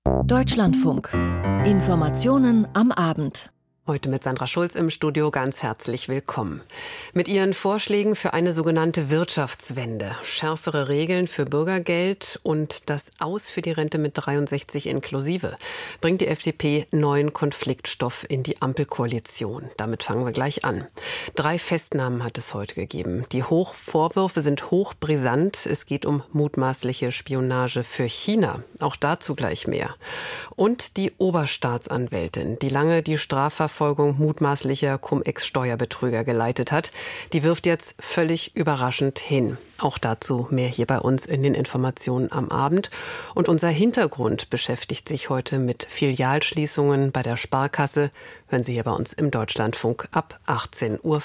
Deutschlandfunk. Informationen am Abend. Heute mit Sandra Schulz im Studio ganz herzlich willkommen. Mit ihren Vorschlägen für eine sogenannte Wirtschaftswende, schärfere Regeln für Bürgergeld und das Aus für die Rente mit 63 inklusive, bringt die FDP neuen Konfliktstoff in die Ampelkoalition. Damit fangen wir gleich an. 3 Festnahmen hat es heute gegeben. Die Vorwürfe sind hochbrisant. Es geht um mutmaßliche Spionage für China. Auch dazu gleich mehr. Und die Oberstaatsanwältin, die lange die Strafverfolgung mutmaßlicher Cum-Ex-Steuerbetrüger geleitet hat, die wirft jetzt völlig überraschend hin. Auch dazu mehr hier bei uns in den Informationen am Abend. Und unser Hintergrund beschäftigt sich heute mit Filialschließungen bei der Sparkasse. Hören Sie hier bei uns im Deutschlandfunk ab 18:40 Uhr.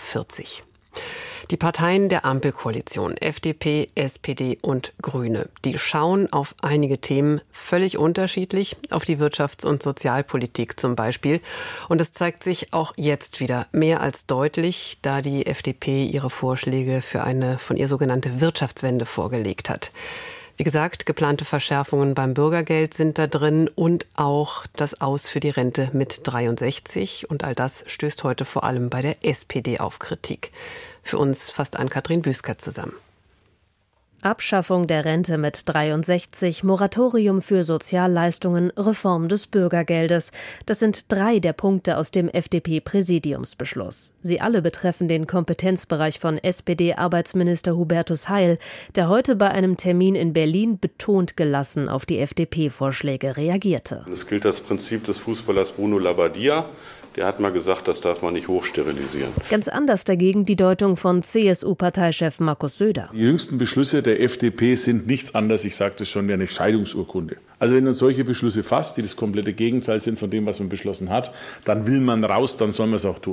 Die Parteien der Ampelkoalition, FDP, SPD und Grüne, die schauen auf einige Themen völlig unterschiedlich, auf die Wirtschafts- und Sozialpolitik zum Beispiel. Und es zeigt sich auch jetzt wieder mehr als deutlich, da die FDP ihre Vorschläge für eine von ihr sogenannte Wirtschaftswende vorgelegt hat. Wie gesagt, geplante Verschärfungen beim Bürgergeld sind da drin und auch das Aus für die Rente mit 63. Und all das stößt heute vor allem bei der SPD auf Kritik. Für uns fasst Ann-Kathrin Büsker zusammen. Abschaffung der Rente mit 63, Moratorium für Sozialleistungen, Reform des Bürgergeldes. Das sind 3 der Punkte aus dem FDP-Präsidiumsbeschluss. Sie alle betreffen den Kompetenzbereich von SPD-Arbeitsminister Hubertus Heil, der heute bei einem Termin in Berlin betont gelassen auf die FDP-Vorschläge reagierte. Es gilt das Prinzip des Fußballers Bruno Labbadia. Der hat mal gesagt, das darf man nicht hochsterilisieren. Ganz anders dagegen die Deutung von CSU-Parteichef Markus Söder. Die jüngsten Beschlüsse der FDP sind nichts anderes, ich sagte es schon, wie eine Scheidungsurkunde. Also wenn man solche Beschlüsse fasst, die das komplette Gegenteil sind von dem, was man beschlossen hat, dann will man raus, dann soll man es auch tun.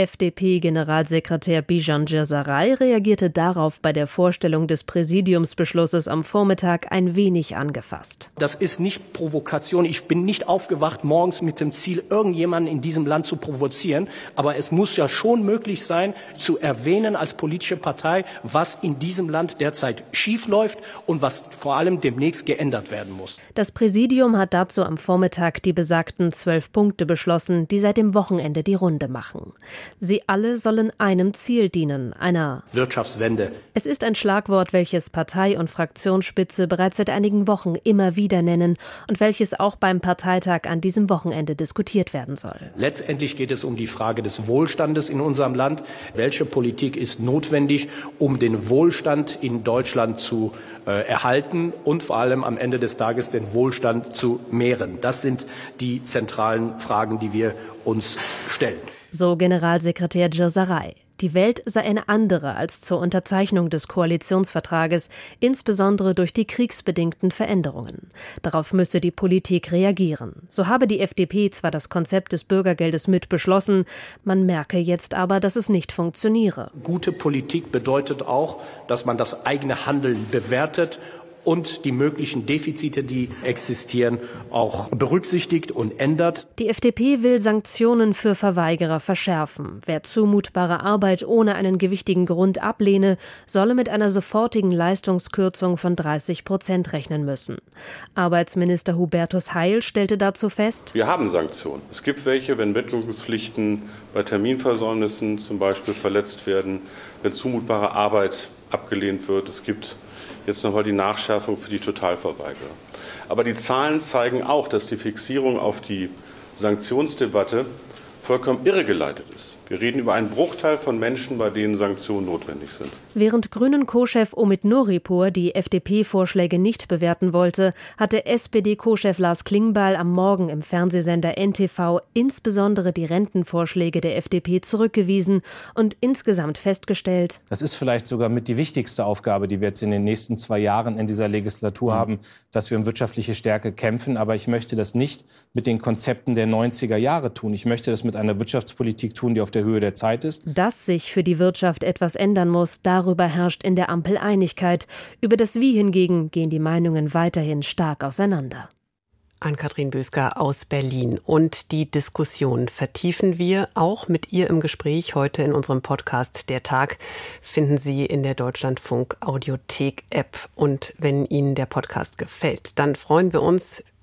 FDP-Generalsekretär Bijan Djazaraj reagierte darauf bei der Vorstellung des Präsidiumsbeschlusses am Vormittag ein wenig angefasst. Das ist nicht Provokation. Ich bin nicht aufgewacht morgens mit dem Ziel, irgendjemanden in diesem Land zu provozieren. Aber es muss ja schon möglich sein, zu erwähnen als politische Partei, was in diesem Land derzeit schiefläuft und was vor allem demnächst geändert werden muss. Das Präsidium hat dazu am Vormittag die besagten 12 Punkte beschlossen, die seit dem Wochenende die Runde machen. Sie alle sollen einem Ziel dienen, einer Wirtschaftswende. Es ist ein Schlagwort, welches Partei- und Fraktionsspitze bereits seit einigen Wochen immer wieder nennen und welches auch beim Parteitag an diesem Wochenende diskutiert werden soll. Letztendlich geht es um die Frage des Wohlstandes in unserem Land. Welche Politik ist notwendig, um den Wohlstand in Deutschland zu erhalten und vor allem am Ende des Tages den Wohlstand zu mehren? Das sind die zentralen Fragen, die wir uns stellen. So Generalsekretär Djazaraj. Die Welt sei eine andere als zur Unterzeichnung des Koalitionsvertrages, insbesondere durch die kriegsbedingten Veränderungen. Darauf müsse die Politik reagieren. So habe die FDP zwar das Konzept des Bürgergeldes mit beschlossen, man merke jetzt aber, dass es nicht funktioniere. Gute Politik bedeutet auch, dass man das eigene Handeln bewertet und die möglichen Defizite, die existieren, auch berücksichtigt und ändert. Die FDP will Sanktionen für Verweigerer verschärfen. Wer zumutbare Arbeit ohne einen gewichtigen Grund ablehne, solle mit einer sofortigen Leistungskürzung von 30% rechnen müssen. Arbeitsminister Hubertus Heil stellte dazu fest: Wir haben Sanktionen. Es gibt welche, wenn Wettungspflichten bei Terminversäumnissen zum Beispiel verletzt werden, wenn zumutbare Arbeit abgelehnt wird. Es gibt jetzt nochmal die Nachschärfung für die Totalverweigerer. Aber die Zahlen zeigen auch, dass die Fixierung auf die Sanktionsdebatte vollkommen irregeleitet ist. Wir reden über einen Bruchteil von Menschen, bei denen Sanktionen notwendig sind. Während Grünen-Co-Chef Omid Nuripur die FDP-Vorschläge nicht bewerten wollte, hatte SPD-Co-Chef Lars Klingbeil am Morgen im Fernsehsender NTV insbesondere die Rentenvorschläge der FDP zurückgewiesen und insgesamt festgestellt: Das ist vielleicht sogar mit die wichtigste Aufgabe, die wir jetzt in den nächsten 2 Jahren in dieser Legislatur haben, dass wir um wirtschaftliche Stärke kämpfen. Aber ich möchte das nicht mit den Konzepten der 90er Jahre tun. Ich möchte das mit einer Wirtschaftspolitik tun, die auf der Höhe der Zeit ist. Dass sich für die Wirtschaft etwas ändern muss, darüber herrscht in der Ampel Einigkeit. Über das Wie hingegen gehen die Meinungen weiterhin stark auseinander. Ann-Kathrin Büsker aus Berlin. Und die Diskussion vertiefen wir auch mit ihr im Gespräch heute in unserem Podcast Der Tag. Finden Sie in der Deutschlandfunk Audiothek App. Und wenn Ihnen der Podcast gefällt, dann freuen wir uns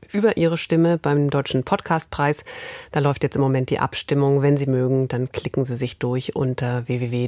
über Ihre Stimme beim Deutschen Podcastpreis. Da läuft jetzt im Moment die Abstimmung. Wenn Sie mögen, dann klicken Sie sich durch unter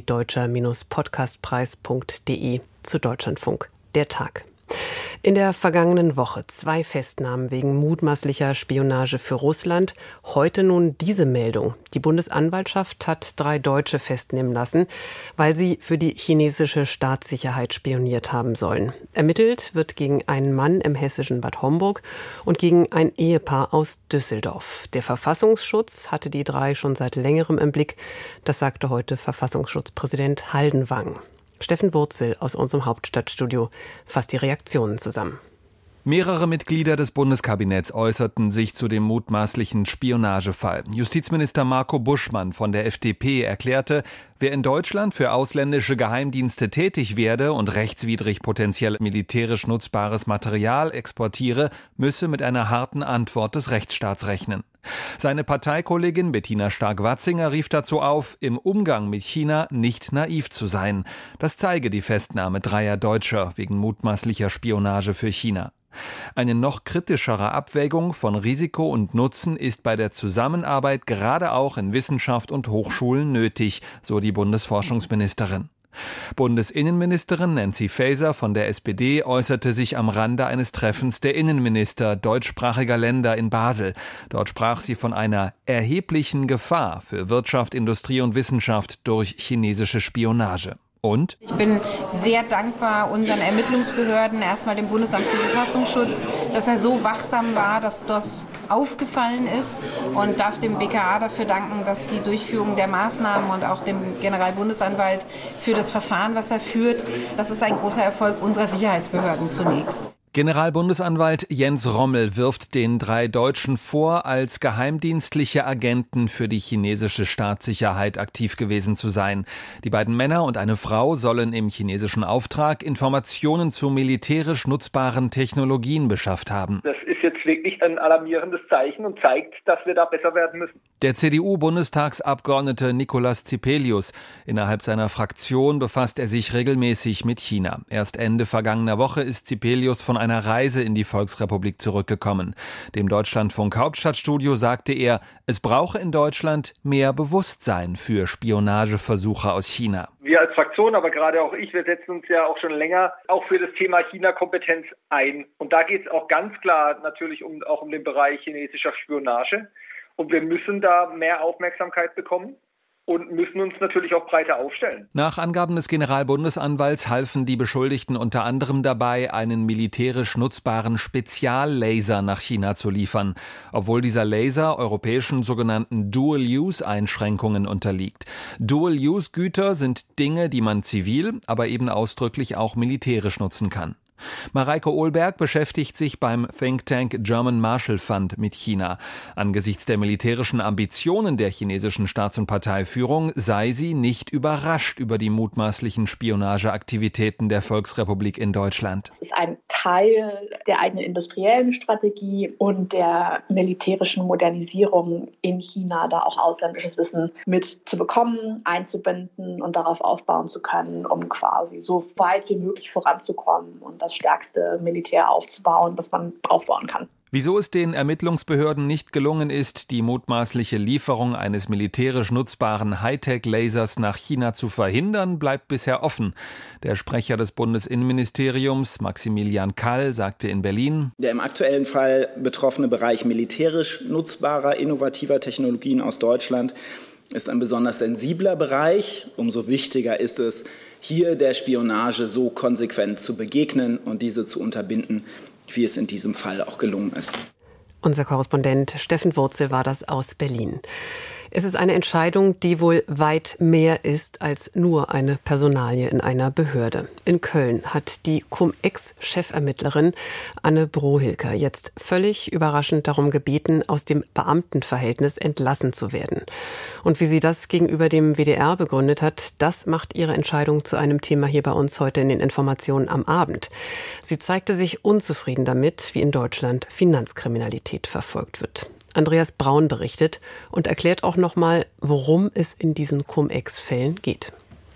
www.deutscher-podcastpreis.de zu Deutschlandfunk. Der Tag. In der vergangenen Woche 2 Festnahmen wegen mutmaßlicher Spionage für Russland. Heute nun diese Meldung. Die Bundesanwaltschaft hat 3 Deutsche festnehmen lassen, weil sie für die chinesische Staatssicherheit spioniert haben sollen. Ermittelt wird gegen einen Mann im hessischen Bad Homburg und gegen ein Ehepaar aus Düsseldorf. Der Verfassungsschutz hatte die 3 schon seit längerem im Blick. Das sagte heute Verfassungsschutzpräsident Haldenwang. Steffen Wurzel aus unserem Hauptstadtstudio fasst die Reaktionen zusammen. Mehrere Mitglieder des Bundeskabinetts äußerten sich zu dem mutmaßlichen Spionagefall. Justizminister Marco Buschmann von der FDP erklärte, wer in Deutschland für ausländische Geheimdienste tätig werde und rechtswidrig potenziell militärisch nutzbares Material exportiere, müsse mit einer harten Antwort des Rechtsstaats rechnen. Seine Parteikollegin Bettina Stark-Watzinger rief dazu auf, im Umgang mit China nicht naiv zu sein. Das zeige die Festnahme 3 Deutscher wegen mutmaßlicher Spionage für China. Eine noch kritischere Abwägung von Risiko und Nutzen ist bei der Zusammenarbeit gerade auch in Wissenschaft und Hochschulen nötig, so die Bundesforschungsministerin. Bundesinnenministerin Nancy Faeser von der SPD äußerte sich am Rande eines Treffens der Innenminister deutschsprachiger Länder in Basel. Dort sprach sie von einer erheblichen Gefahr für Wirtschaft, Industrie und Wissenschaft durch chinesische Spionage. Und? Ich bin sehr dankbar unseren Ermittlungsbehörden, erstmal dem Bundesamt für Verfassungsschutz, dass er so wachsam war, dass das aufgefallen ist, und darf dem BKA dafür danken, dass die Durchführung der Maßnahmen und auch dem Generalbundesanwalt für das Verfahren, was er führt, das ist ein großer Erfolg unserer Sicherheitsbehörden zunächst. Generalbundesanwalt Jens Rommel wirft den 3 Deutschen vor, als geheimdienstliche Agenten für die chinesische Staatssicherheit aktiv gewesen zu sein. Die beiden Männer und eine Frau sollen im chinesischen Auftrag Informationen zu militärisch nutzbaren Technologien beschafft haben. Das ist jetzt wirklich ein alarmierendes Zeichen und zeigt, dass wir da besser werden müssen. Der CDU-Bundestagsabgeordnete Nicolas Zipelius. Innerhalb seiner Fraktion befasst er sich regelmäßig mit China. Erst Ende vergangener Woche ist Zipelius von einer Reise in die Volksrepublik zurückgekommen. Dem Deutschlandfunk Hauptstadtstudio sagte er, es brauche in Deutschland mehr Bewusstsein für Spionageversuche aus China. Wir als Fraktion, aber gerade auch ich, wir setzen uns ja auch schon länger auch für das Thema China-Kompetenz ein. Und da geht es auch ganz klar natürlich auch um den Bereich chinesischer Spionage. Und wir müssen da mehr Aufmerksamkeit bekommen und müssen uns natürlich auch breiter aufstellen. Nach Angaben des Generalbundesanwalts halfen die Beschuldigten unter anderem dabei, einen militärisch nutzbaren Speziallaser nach China zu liefern, obwohl dieser Laser europäischen sogenannten Dual-Use-Einschränkungen unterliegt. Dual-Use-Güter sind Dinge, die man zivil, aber eben ausdrücklich auch militärisch nutzen kann. Mareike Ohlberg beschäftigt sich beim Think Tank German Marshall Fund mit China. Angesichts der militärischen Ambitionen der chinesischen Staats- und Parteiführung sei sie nicht überrascht über die mutmaßlichen Spionageaktivitäten der Volksrepublik in Deutschland. Es ist ein Teil der eigenen industriellen Strategie und der militärischen Modernisierung in China, da auch ausländisches Wissen mit zu bekommen, einzubinden und darauf aufbauen zu können, um quasi so weit wie möglich voranzukommen und das stärkste Militär aufzubauen, das man aufbauen kann. Wieso es den Ermittlungsbehörden nicht gelungen ist, die mutmaßliche Lieferung eines militärisch nutzbaren Hightech-Lasers nach China zu verhindern, bleibt bisher offen. Der Sprecher des Bundesinnenministeriums, Maximilian Kall, sagte in Berlin: Der im aktuellen Fall betroffene Bereich militärisch nutzbarer, innovativer Technologien aus Deutschland ist ein besonders sensibler Bereich. Umso wichtiger ist es, hier der Spionage so konsequent zu begegnen und diese zu unterbinden, wie es in diesem Fall auch gelungen ist. Unser Korrespondent Steffen Wurzel war das aus Berlin. Es ist eine Entscheidung, die wohl weit mehr ist als nur eine Personalie in einer Behörde. In Köln hat die Cum-Ex-Chefermittlerin Anne Brohilker jetzt völlig überraschend darum gebeten, aus dem Beamtenverhältnis entlassen zu werden. Und wie sie das gegenüber dem WDR begründet hat, das macht ihre Entscheidung zu einem Thema hier bei uns heute in den Informationen am Abend. Sie zeigte sich unzufrieden damit, wie in Deutschland Finanzkriminalität verfolgt wird. Andreas Braun berichtet und erklärt auch nochmal, worum es in diesen Cum-Ex-Fällen geht.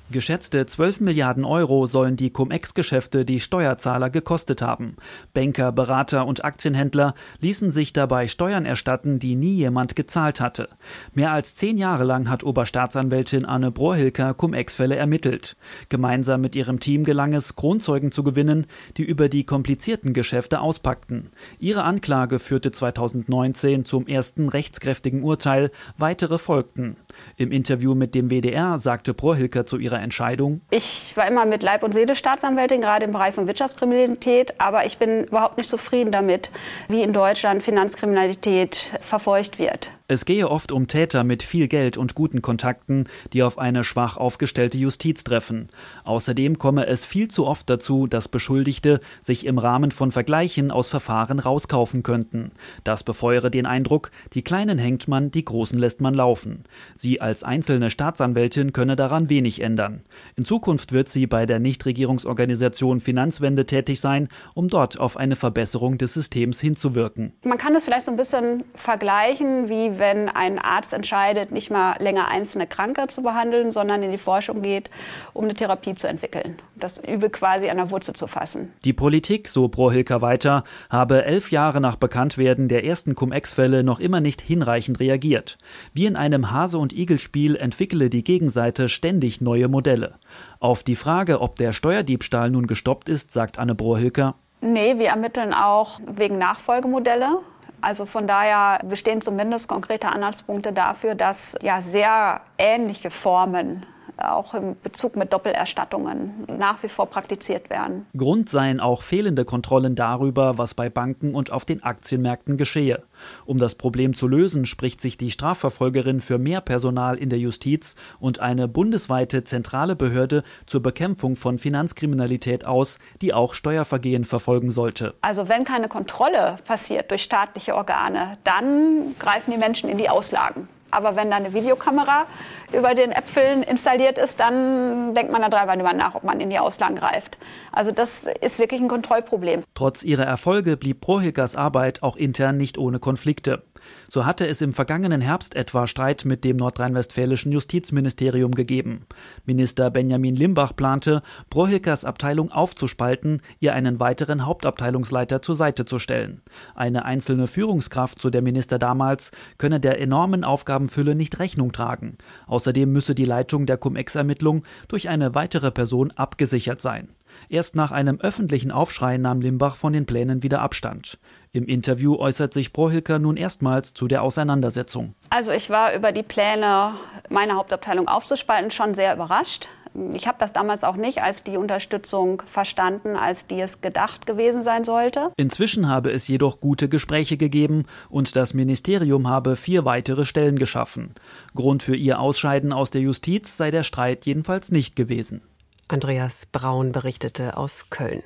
Geschätzte 12 Milliarden Euro sollen die Cum-Ex-Geschäfte die Steuerzahler gekostet haben. Banker, Berater und Aktienhändler ließen sich dabei Steuern erstatten, die nie jemand gezahlt hatte. Mehr als 10 Jahre lang hat Oberstaatsanwältin Anne Brohilker Cum-Ex-Fälle ermittelt. Gemeinsam mit ihrem Team gelang es, Kronzeugen zu gewinnen, die über die komplizierten Geschäfte auspackten. Ihre Anklage führte 2019 zum ersten rechtskräftigen Urteil, weitere folgten. Im Interview mit dem WDR sagte Brohilker zu ihrer Entscheidung: Ich war immer mit Leib und Seele Staatsanwältin, gerade im Bereich von Wirtschaftskriminalität, aber ich bin überhaupt nicht zufrieden damit, wie in Deutschland Finanzkriminalität verfolgt wird. Es gehe oft um Täter mit viel Geld und guten Kontakten, die auf eine schwach aufgestellte Justiz treffen. Außerdem komme es viel zu oft dazu, dass Beschuldigte sich im Rahmen von Vergleichen aus Verfahren rauskaufen könnten. Das befeuere den Eindruck, die Kleinen hängt man, die Großen lässt man laufen. Sie als einzelne Staatsanwältin könne daran wenig ändern. In Zukunft wird sie bei der Nichtregierungsorganisation Finanzwende tätig sein, um dort auf eine Verbesserung des Systems hinzuwirken. Man kann es vielleicht so ein bisschen vergleichen, wie wenn ein Arzt entscheidet, nicht mal länger einzelne Kranke zu behandeln, sondern in die Forschung geht, um eine Therapie zu entwickeln. Das Übel quasi an der Wurzel zu fassen. Die Politik, so Brohilker weiter, habe 11 Jahre nach Bekanntwerden der ersten Cum-Ex-Fälle noch immer nicht hinreichend reagiert. Wie in einem Hase- und Igel-Spiel entwickle die Gegenseite ständig neue Modelle. Auf die Frage, ob der Steuerdiebstahl nun gestoppt ist, sagt Anne Brohilker: Nee, wir ermitteln auch wegen Nachfolgemodelle. Also von daher bestehen zumindest konkrete Anhaltspunkte dafür, dass ja sehr ähnliche Formen auch im Bezug mit Doppelerstattungen nach wie vor praktiziert werden. Grund seien auch fehlende Kontrollen darüber, was bei Banken und auf den Aktienmärkten geschehe. Um das Problem zu lösen, spricht sich die Strafverfolgerin für mehr Personal in der Justiz und eine bundesweite zentrale Behörde zur Bekämpfung von Finanzkriminalität aus, die auch Steuervergehen verfolgen sollte. Also wenn keine Kontrolle passiert durch staatliche Organe, dann greifen die Menschen in die Auslagen. Aber wenn da eine Videokamera über den Äpfeln installiert ist, dann denkt man da dreimal drüber nach, ob man in die Auslagen greift. Also das ist wirklich ein Kontrollproblem. Trotz ihrer Erfolge blieb Brohilkers Arbeit auch intern nicht ohne Konflikte. So hatte es im vergangenen Herbst etwa Streit mit dem nordrhein-westfälischen Justizministerium gegeben. Minister Benjamin Limbach plante, Brohilkers Abteilung aufzuspalten, ihr einen weiteren Hauptabteilungsleiter zur Seite zu stellen. Eine einzelne Führungskraft, so der Minister damals, könne der enormen Aufgabenfülle nicht Rechnung tragen. Außerdem müsse die Leitung der Cum-Ex-Ermittlung durch eine weitere Person abgesichert sein. Erst nach einem öffentlichen Aufschrei nahm Limbach von den Plänen wieder Abstand. Im Interview äußert sich Brohilker nun erstmals zu der Auseinandersetzung. Also ich war über die Pläne, meine Hauptabteilung aufzuspalten, schon sehr überrascht. Ich habe das damals auch nicht als die Unterstützung verstanden, als die es gedacht gewesen sein sollte. Inzwischen habe es jedoch gute Gespräche gegeben und das Ministerium habe 4 weitere Stellen geschaffen. Grund für ihr Ausscheiden aus der Justiz sei der Streit jedenfalls nicht gewesen. Andreas Braun berichtete aus Köln.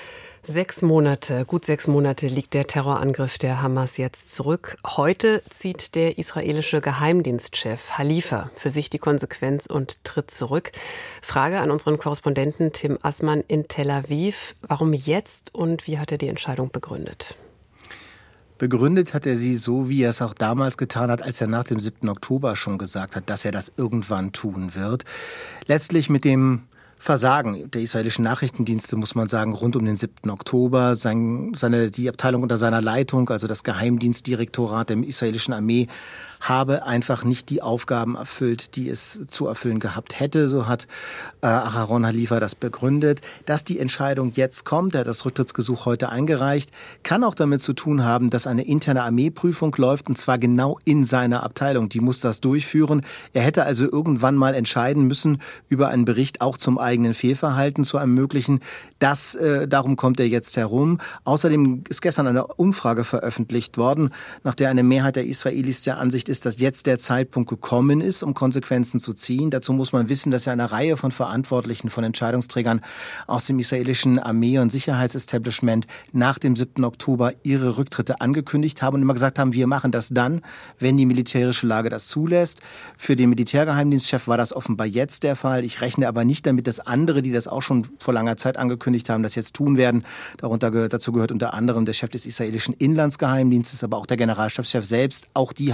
Gut 6 Monate liegt der Terrorangriff der Hamas jetzt zurück. Heute zieht der israelische Geheimdienstchef Halifa für sich die Konsequenz und tritt zurück. Frage an unseren Korrespondenten Tim Assmann in Tel Aviv. Warum jetzt und wie hat er die Entscheidung begründet? Begründet hat er sie so, wie er es auch damals getan hat, als er nach dem 7. Oktober schon gesagt hat, dass er das irgendwann tun wird. Letztlich mit dem Versagen der israelischen Nachrichtendienste, muss man sagen, rund um den 7. Oktober. Die Abteilung unter seiner Leitung, also das Geheimdienstdirektorat der israelischen Armee, habe einfach nicht die Aufgaben erfüllt, die es zu erfüllen gehabt hätte. So hat Aharon Halifa das begründet. Dass die Entscheidung jetzt kommt, er hat das Rücktrittsgesuch heute eingereicht, kann auch damit zu tun haben, dass eine interne Armeeprüfung läuft, und zwar genau in seiner Abteilung. Die muss das durchführen. Er hätte also irgendwann mal entscheiden müssen über einen Bericht auch zum eigenen Fehlverhalten zu ermöglichen. Darum kommt er jetzt herum. Außerdem ist gestern eine Umfrage veröffentlicht worden, nach der eine Mehrheit der Israelis der Ansicht ist, dass jetzt der Zeitpunkt gekommen ist, um Konsequenzen zu ziehen. Dazu muss man wissen, dass ja eine Reihe von Verantwortlichen, von Entscheidungsträgern aus dem israelischen Armee- und Sicherheitsestablishment nach dem 7. Oktober ihre Rücktritte angekündigt haben und immer gesagt haben, wir machen das dann, wenn die militärische Lage das zulässt. Für den Militärgeheimdienstchef war das offenbar jetzt der Fall. Ich rechne aber nicht damit, dass andere, die das auch schon vor langer Zeit angekündigt haben, das jetzt tun werden. Dazu gehört unter anderem der Chef des israelischen Inlandsgeheimdienstes, aber auch der Generalstabschef selbst. Auch die haben das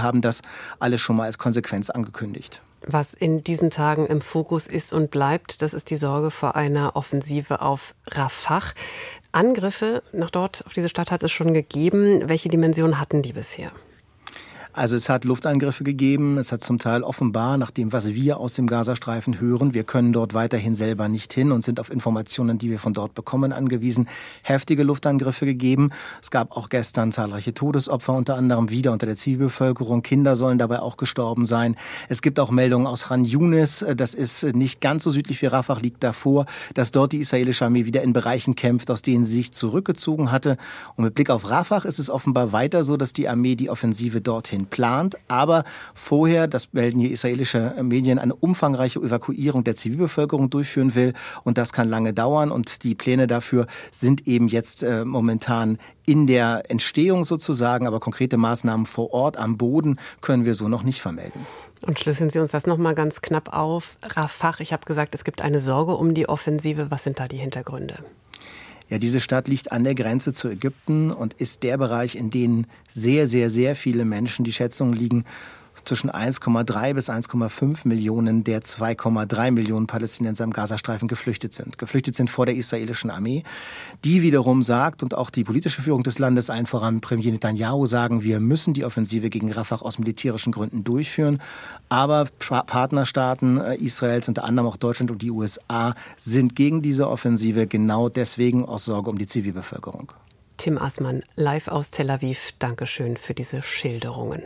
alles schon mal als Konsequenz angekündigt. Was in diesen Tagen im Fokus ist und bleibt, das ist die Sorge vor einer Offensive auf Rafah. Angriffe nach dort, auf diese Stadt hat es schon gegeben. Welche Dimension hatten die bisher? Also es hat Luftangriffe gegeben, es hat zum Teil offenbar, nach dem, was wir aus dem Gazastreifen hören, wir können dort weiterhin selber nicht hin und sind auf Informationen, die wir von dort bekommen, angewiesen, heftige Luftangriffe gegeben. Es gab auch gestern zahlreiche Todesopfer, unter anderem wieder unter der Zivilbevölkerung. Kinder sollen dabei auch gestorben sein. Es gibt auch Meldungen aus Khan Yunis, das ist nicht ganz so südlich wie Rafah, liegt davor, dass dort die israelische Armee wieder in Bereichen kämpft, aus denen sie sich zurückgezogen hatte. Und mit Blick auf Rafah ist es offenbar weiter so, dass die Armee die Offensive dorthin plant, aber vorher, das melden hier israelische Medien, eine umfangreiche Evakuierung der Zivilbevölkerung durchführen will und das kann lange dauern und die Pläne dafür sind eben jetzt momentan in der Entstehung sozusagen, aber konkrete Maßnahmen vor Ort am Boden können wir so noch nicht vermelden. Und schlüsseln Sie uns das noch mal ganz knapp auf. Rafah, ich habe gesagt, es gibt eine Sorge um die Offensive. Was sind da die Hintergründe? Ja, diese Stadt liegt an der Grenze zu Ägypten und ist der Bereich, in dem sehr, sehr, sehr viele Menschen, die Schätzungen liegen, zwischen 1,3 bis 1,5 Millionen der 2,3 Millionen Palästinenser im Gazastreifen geflüchtet sind. Geflüchtet sind vor der israelischen Armee, die wiederum sagt, und auch die politische Führung des Landes, allen voran Premier Netanyahu, sagen, wir müssen die Offensive gegen Rafah aus militärischen Gründen durchführen. Aber Partnerstaaten Israels, unter anderem auch Deutschland und die USA, sind gegen diese Offensive, genau deswegen aus Sorge um die Zivilbevölkerung. Tim Assmann, live aus Tel Aviv. Dankeschön für diese Schilderungen.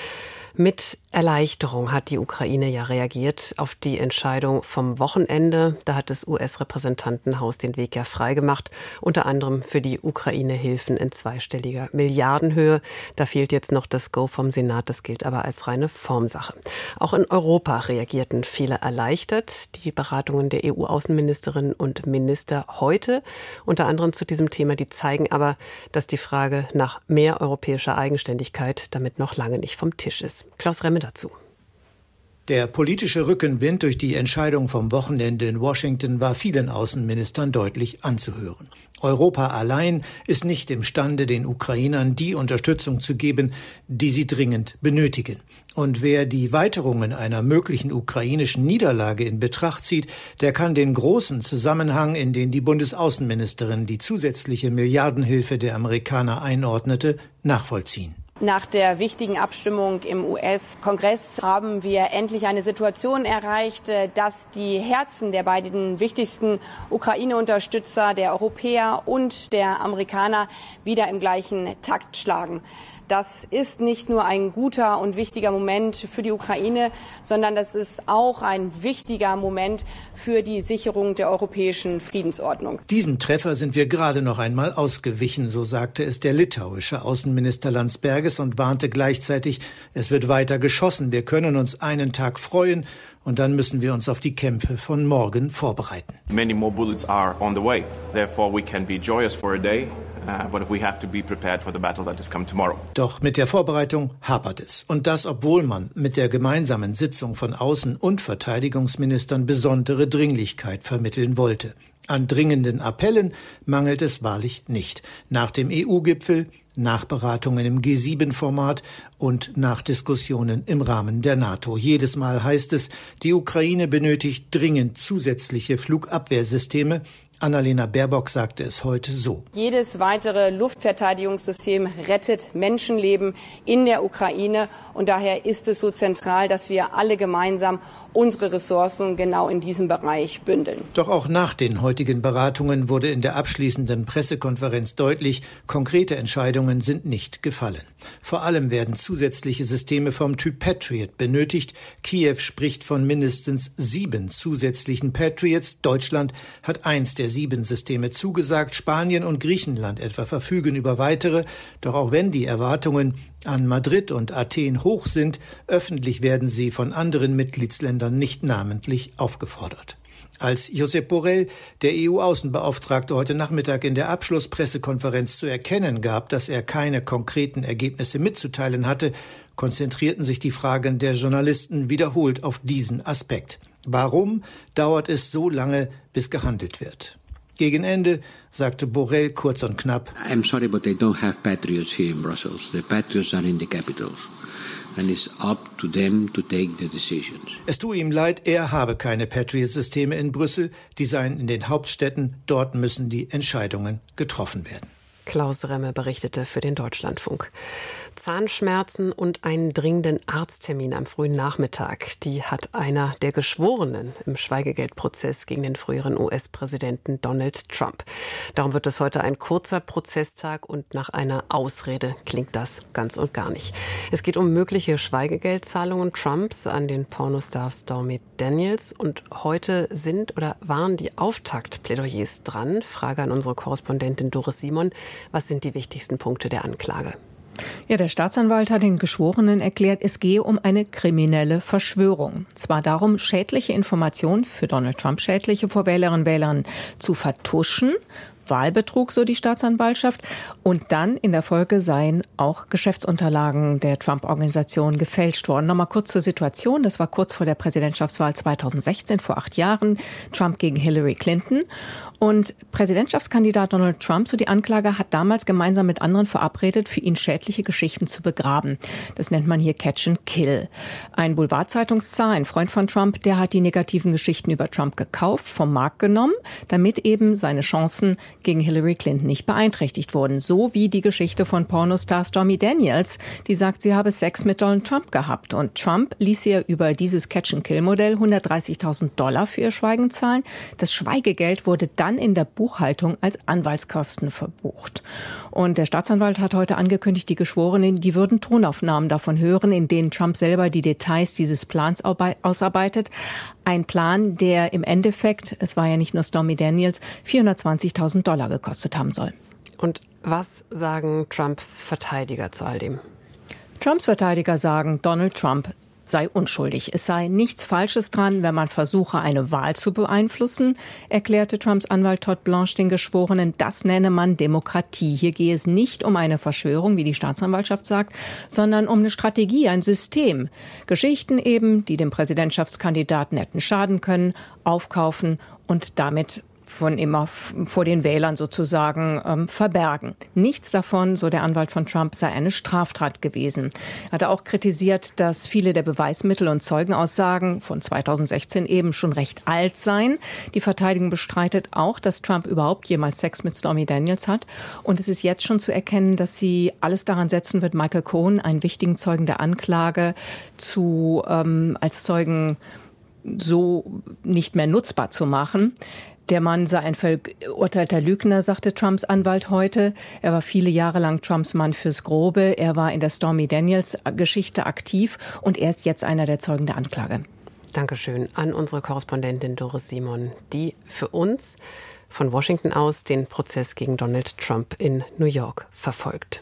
Mit Erleichterung hat die Ukraine ja reagiert auf die Entscheidung vom Wochenende. Da hat das US-Repräsentantenhaus den Weg ja freigemacht, unter anderem für die Ukraine-Hilfen in zweistelliger Milliardenhöhe. Da fehlt jetzt noch das Go vom Senat, das gilt aber als reine Formsache. Auch in Europa reagierten viele erleichtert. Die Beratungen der EU-Außenministerinnen und Minister heute, unter anderem zu diesem Thema, die zeigen aber, dass die Frage nach mehr europäischer Eigenständigkeit damit noch lange nicht vom Tisch ist. Klaus Remme dazu. Der politische Rückenwind durch die Entscheidung vom Wochenende in Washington war vielen Außenministern deutlich anzuhören. Europa allein ist nicht imstande, den Ukrainern die Unterstützung zu geben, die sie dringend benötigen. Und wer die Weiterungen einer möglichen ukrainischen Niederlage in Betracht zieht, der kann den großen Zusammenhang, in den die Bundesaußenministerin die zusätzliche Milliardenhilfe der Amerikaner einordnete, nachvollziehen. Nach der wichtigen Abstimmung im US-Kongress haben wir endlich eine Situation erreicht, dass die Herzen der beiden wichtigsten Ukraine-Unterstützer, der Europäer und der Amerikaner, wieder im gleichen Takt schlagen. Das ist nicht nur ein guter und wichtiger Moment für die Ukraine, sondern das ist auch ein wichtiger Moment für die Sicherung der europäischen Friedensordnung. Diesem Treffer sind wir gerade noch einmal ausgewichen, so sagte es der litauische Außenminister Landsbergis und warnte gleichzeitig, es wird weiter geschossen, wir können uns einen Tag freuen und dann müssen wir uns auf die Kämpfe von morgen vorbereiten. Many more bullets are on the way, therefore we can be joyous for a day. But we have to be prepared for the battle that is coming tomorrow. Doch mit der Vorbereitung hapert es. Und das, obwohl man mit der gemeinsamen Sitzung von Außen- und Verteidigungsministern besondere Dringlichkeit vermitteln wollte. An dringenden Appellen mangelt es wahrlich nicht. Nach dem EU-Gipfel, nach Beratungen im G7-Format und nach Diskussionen im Rahmen der NATO. Jedes Mal heißt es, die Ukraine benötigt dringend zusätzliche Flugabwehrsysteme. Annalena Baerbock sagte es heute so. Jedes weitere Luftverteidigungssystem rettet Menschenleben in der Ukraine. Und daher ist es so zentral, dass wir alle gemeinsam unsere Ressourcen genau in diesem Bereich bündeln. Doch auch nach den heutigen Beratungen wurde in der abschließenden Pressekonferenz deutlich, konkrete Entscheidungen sind nicht gefallen. Vor allem werden zusätzliche Systeme vom Typ Patriot benötigt. Kiew spricht von mindestens 7 zusätzlichen Patriots. Deutschland hat 1 der 7 Systeme zugesagt. Spanien und Griechenland etwa verfügen über weitere. Doch auch wenn die Erwartungen an Madrid und Athen hoch sind, öffentlich werden sie von anderen Mitgliedsländern nicht namentlich aufgefordert. Als Josep Borrell, der EU-Außenbeauftragte, heute Nachmittag in der Abschlusspressekonferenz zu erkennen gab, dass er keine konkreten Ergebnisse mitzuteilen hatte, konzentrierten sich die Fragen der Journalisten wiederholt auf diesen Aspekt. Warum dauert es so lange, bis gehandelt wird? Gegen Ende sagte Borrell kurz und knapp: I'm sorry, but they don't have patriots here in Brussels. The patriots are in the capitals. and it's up to them to take the decisions. Es tue ihm leid, er habe keine Patriot-Systeme in Brüssel, die seien in den Hauptstädten, dort müssen die Entscheidungen getroffen werden. Klaus Remme berichtete für den Deutschlandfunk. Zahnschmerzen und einen dringenden Arzttermin am frühen Nachmittag. Die hat einer der Geschworenen im Schweigegeldprozess gegen den früheren US-Präsidenten Donald Trump. Darum wird es heute ein kurzer Prozesstag und nach einer Ausrede klingt das ganz und gar nicht. Es geht um mögliche Schweigegeldzahlungen Trumps an den Pornostar Stormy Daniels und heute sind oder waren die Auftaktplädoyers dran. Frage an unsere Korrespondentin Doris Simon. Was sind die wichtigsten Punkte der Anklage? Ja, der Staatsanwalt hat den Geschworenen erklärt, es gehe um eine kriminelle Verschwörung. Zwar darum, schädliche Informationen, für Donald Trump schädliche, vor Wählerinnen und Wählern zu vertuschen. Wahlbetrug, so die Staatsanwaltschaft. Und dann in der Folge seien auch Geschäftsunterlagen der Trump-Organisation gefälscht worden. Nochmal kurz zur Situation. Das war kurz vor der Präsidentschaftswahl 2016, vor 8 Jahren. Trump gegen Hillary Clinton. Und Präsidentschaftskandidat Donald Trump, so die Anklage, hat damals gemeinsam mit anderen verabredet, für ihn schädliche Geschichten zu begraben. Das nennt man hier Catch and Kill. Ein Boulevardzeitungszar, ein Freund von Trump, der hat die negativen Geschichten über Trump gekauft, vom Markt genommen, damit eben seine Chancen gegen Hillary Clinton nicht beeinträchtigt wurden. So wie die Geschichte von Pornostar Stormy Daniels, die sagt, sie habe Sex mit Donald Trump gehabt. Und Trump ließ ihr über dieses Catch-and-Kill-Modell $130.000 für ihr Schweigen zahlen. Das Schweigegeld wurde dann in der Buchhaltung als Anwaltskosten verbucht. Und der Staatsanwalt hat heute angekündigt, die Geschworenen, die würden Tonaufnahmen davon hören, in denen Trump selber die Details dieses Plans ausarbeitet. Ein Plan, der im Endeffekt, es war ja nicht nur Stormy Daniels, $420.000 gekostet haben soll. Und was sagen Trumps Verteidiger zu all dem? Trumps Verteidiger sagen, Donald Trump sei unschuldig. Es sei nichts Falsches dran, wenn man versuche, eine Wahl zu beeinflussen, erklärte Trumps Anwalt Todd Blanche den Geschworenen. Das nenne man Demokratie. Hier gehe es nicht um eine Verschwörung, wie die Staatsanwaltschaft sagt, sondern um eine Strategie, ein System. Geschichten eben, die dem Präsidentschaftskandidaten hätten schaden können, aufkaufen und damit von immer vor den Wählern sozusagen verbergen. Nichts davon, so der Anwalt von Trump, sei eine Straftat gewesen. Er hatte auch kritisiert, dass viele der Beweismittel und Zeugenaussagen von 2016 eben schon recht alt seien. Die Verteidigung bestreitet auch, dass Trump überhaupt jemals Sex mit Stormy Daniels hat. Und es ist jetzt schon zu erkennen, dass sie alles daran setzen wird, Michael Cohen, einen wichtigen Zeugen der Anklage, als Zeugen so nicht mehr nutzbar zu machen. Der Mann sei ein verurteilter Lügner, sagte Trumps Anwalt heute. Er war viele Jahre lang Trumps Mann fürs Grobe. Er war in der Stormy Daniels-Geschichte aktiv und er ist jetzt einer der Zeugen der Anklage. Dankeschön an unsere Korrespondentin Doris Simon, die für uns von Washington aus den Prozess gegen Donald Trump in New York verfolgt.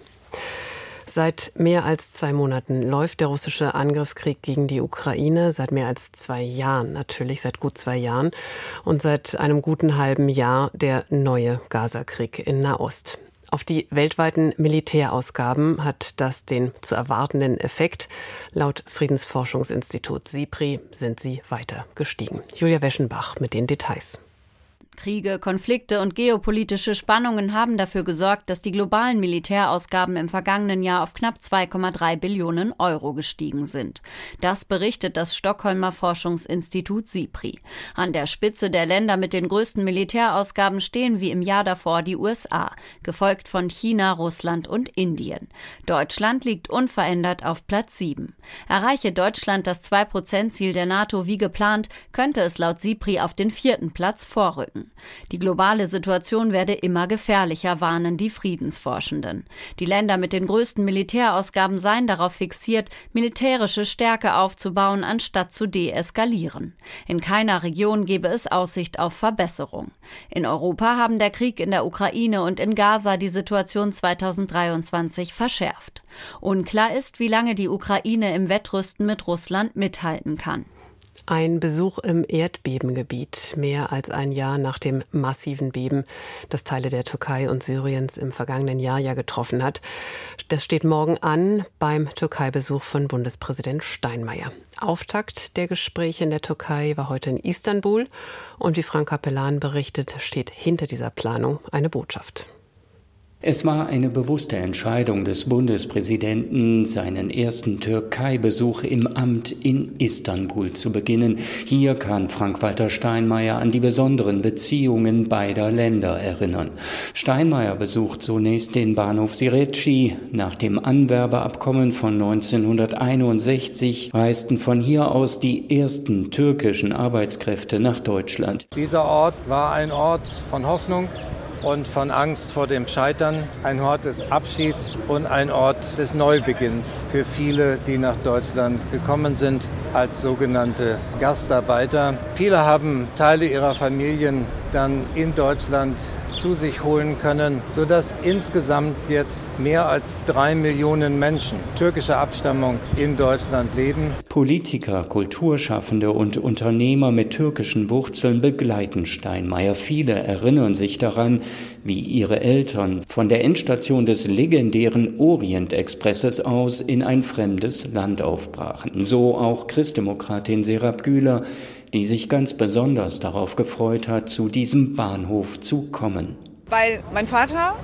Seit mehr als 2 Monaten läuft der russische Angriffskrieg gegen die Ukraine. Seit mehr als 2 Jahren natürlich, seit gut 2 Jahren. Und seit einem guten halben Jahr der neue Gaza-Krieg in Nahost. Auf die weltweiten Militärausgaben hat das den zu erwartenden Effekt. Laut Friedensforschungsinstitut SIPRI sind sie weiter gestiegen. Julia Weschenbach mit den Details. Kriege, Konflikte und geopolitische Spannungen haben dafür gesorgt, dass die globalen Militärausgaben im vergangenen Jahr auf knapp 2,3 Billionen Euro gestiegen sind. Das berichtet das Stockholmer Forschungsinstitut SIPRI. An der Spitze der Länder mit den größten Militärausgaben stehen wie im Jahr davor die USA, gefolgt von China, Russland und Indien. Deutschland liegt unverändert auf Platz 7. Erreiche Deutschland das 2%-Ziel der NATO wie geplant, könnte es laut SIPRI auf den 4. Platz vorrücken. Die globale Situation werde immer gefährlicher, warnen die Friedensforschenden. Die Länder mit den größten Militärausgaben seien darauf fixiert, militärische Stärke aufzubauen, anstatt zu deeskalieren. In keiner Region gebe es Aussicht auf Verbesserung. In Europa haben der Krieg in der Ukraine und in Gaza die Situation 2023 verschärft. Unklar ist, wie lange die Ukraine im Wettrüsten mit Russland mithalten kann. Ein Besuch im Erdbebengebiet, mehr als ein Jahr nach dem massiven Beben, das Teile der Türkei und Syriens im vergangenen Jahr ja getroffen hat. Das steht morgen an beim Türkei-Besuch von Bundespräsident Steinmeier. Auftakt der Gespräche in der Türkei war heute in Istanbul. Und wie Frank Capellan berichtet, steht hinter dieser Planung eine Botschaft. Es war eine bewusste Entscheidung des Bundespräsidenten, seinen ersten Türkei-Besuch im Amt in Istanbul zu beginnen. Hier kann Frank-Walter Steinmeier an die besonderen Beziehungen beider Länder erinnern. Steinmeier besucht zunächst den Bahnhof Sirecci. Nach dem Anwerbeabkommen von 1961 reisten von hier aus die ersten türkischen Arbeitskräfte nach Deutschland. Dieser Ort war ein Ort von Hoffnung und von Angst vor dem Scheitern, ein Ort des Abschieds und ein Ort des Neubeginns für viele, die nach Deutschland gekommen sind als sogenannte Gastarbeiter. Viele haben Teile ihrer Familien dann in Deutschland zu sich holen können, sodass insgesamt jetzt mehr als 3 Millionen Menschen türkischer Abstammung in Deutschland leben. Politiker, Kulturschaffende und Unternehmer mit türkischen Wurzeln begleiten Steinmeier. Viele erinnern sich daran, wie ihre Eltern von der Endstation des legendären Orient-Expresses aus in ein fremdes Land aufbrachen. So auch Christdemokratin Serap Güler, die sich ganz besonders darauf gefreut hat, zu diesem Bahnhof zu kommen. Weil mein Vater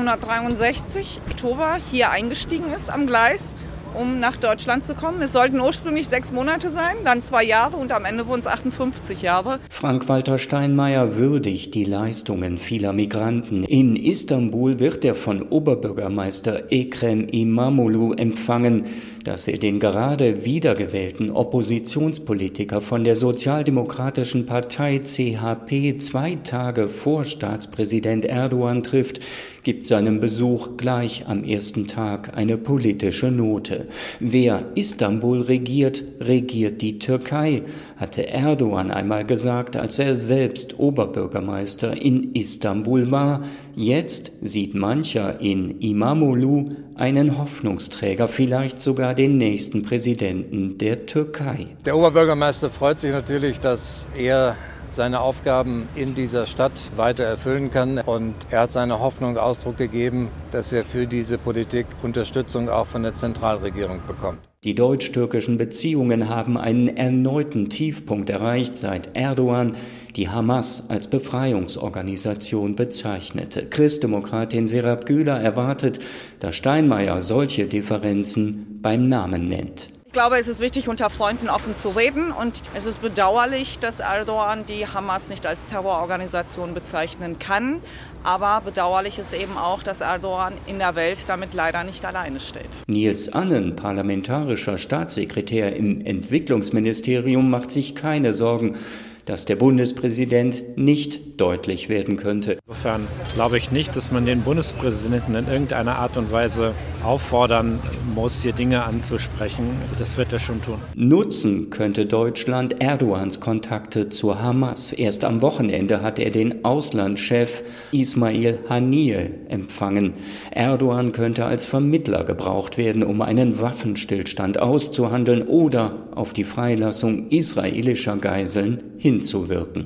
1963 Oktober hier eingestiegen ist am Gleis, um nach Deutschland zu kommen. Es sollten ursprünglich 6 Monate sein, dann 2 Jahre und am Ende wurden es 58 Jahre. Frank-Walter Steinmeier würdigt die Leistungen vieler Migranten. In Istanbul wird er von Oberbürgermeister Ekrem İmamoğlu empfangen, dass er den gerade wiedergewählten Oppositionspolitiker von der Sozialdemokratischen Partei CHP 2 Tage vor Staatspräsident Erdogan trifft, gibt seinem Besuch gleich am ersten Tag eine politische Note. Wer Istanbul regiert, regiert die Türkei, hatte Erdogan einmal gesagt, als er selbst Oberbürgermeister in Istanbul war. Jetzt sieht mancher in İmamoğlu einen Hoffnungsträger, vielleicht sogar den nächsten Präsidenten der Türkei. Der Oberbürgermeister freut sich natürlich, dass er seine Aufgaben in dieser Stadt weiter erfüllen kann. Und er hat seine Hoffnung Ausdruck gegeben, dass er für diese Politik Unterstützung auch von der Zentralregierung bekommt. Die deutsch-türkischen Beziehungen haben einen erneuten Tiefpunkt erreicht, seit Erdogan die Hamas als Befreiungsorganisation bezeichnete. Christdemokratin Serap Güler erwartet, dass Steinmeier solche Differenzen beim Namen nennt. Ich glaube, es ist wichtig, unter Freunden offen zu reden und es ist bedauerlich, dass Erdogan die Hamas nicht als Terrororganisation bezeichnen kann. Aber bedauerlich ist eben auch, dass Erdogan in der Welt damit leider nicht alleine steht. Nils Annen, parlamentarischer Staatssekretär im Entwicklungsministerium, macht sich keine Sorgen, dass der Bundespräsident nicht deutlich werden könnte. Insofern glaube ich nicht, dass man den Bundespräsidenten in irgendeiner Art und Weise auffordern muss, hier Dinge anzusprechen. Das wird er schon tun. Nutzen könnte Deutschland Erdogans Kontakte zur Hamas. Erst am Wochenende hat er den Auslandschef Ismail Haniyeh empfangen. Erdogan könnte als Vermittler gebraucht werden, um einen Waffenstillstand auszuhandeln oder auf die Freilassung israelischer Geiseln hinzuwirken.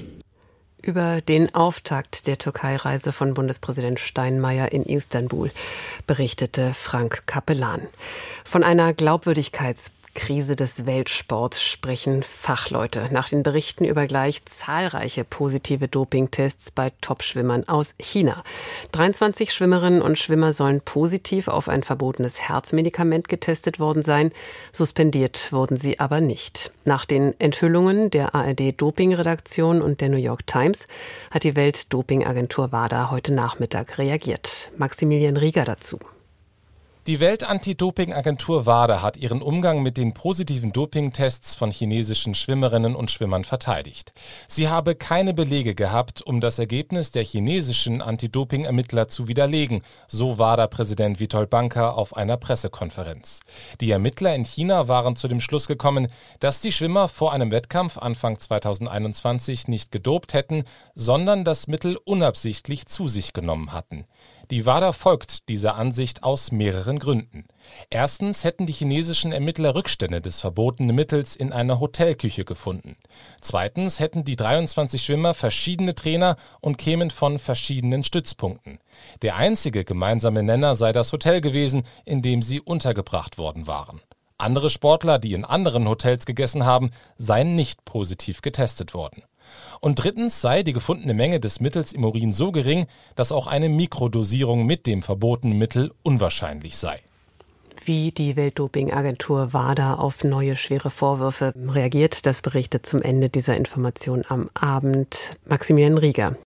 Über den Auftakt der Türkei-Reise von Bundespräsident Steinmeier in Istanbul berichtete Frank Kapellan. Von einer Glaubwürdigkeitskrise des Weltsports sprechen Fachleute nach den Berichten über gleich zahlreiche positive Dopingtests bei Topschwimmern aus China. 23 Schwimmerinnen und Schwimmer sollen positiv auf ein verbotenes Herzmedikament getestet worden sein. Suspendiert wurden sie aber nicht. Nach den Enthüllungen der ARD-Doping-Redaktion und der New York Times hat die Weltdopingagentur WADA heute Nachmittag reagiert. Maximilian Rieger dazu. Die Weltantidopingagentur WADA hat ihren Umgang mit den positiven Dopingtests von chinesischen Schwimmerinnen und Schwimmern verteidigt. Sie habe keine Belege gehabt, um das Ergebnis der chinesischen Anti-Doping-Ermittler zu widerlegen, so WADA-Präsident Witold Banker auf einer Pressekonferenz. Die Ermittler in China waren zu dem Schluss gekommen, dass die Schwimmer vor einem Wettkampf Anfang 2021 nicht gedopt hätten, sondern das Mittel unabsichtlich zu sich genommen hatten. Die WADA folgt dieser Ansicht aus mehreren Gründen. Erstens hätten die chinesischen Ermittler Rückstände des verbotenen Mittels in einer Hotelküche gefunden. Zweitens hätten die 23 Schwimmer verschiedene Trainer und kämen von verschiedenen Stützpunkten. Der einzige gemeinsame Nenner sei das Hotel gewesen, in dem sie untergebracht worden waren. Andere Sportler, die in anderen Hotels gegessen haben, seien nicht positiv getestet worden. Und drittens sei die gefundene Menge des Mittels im Urin so gering, dass auch eine Mikrodosierung mit dem verbotenen Mittel unwahrscheinlich sei. Wie die Weltdopingagentur WADA auf neue schwere Vorwürfe reagiert, das berichtet zum Ende dieser Information am Abend Maximilian Rieger.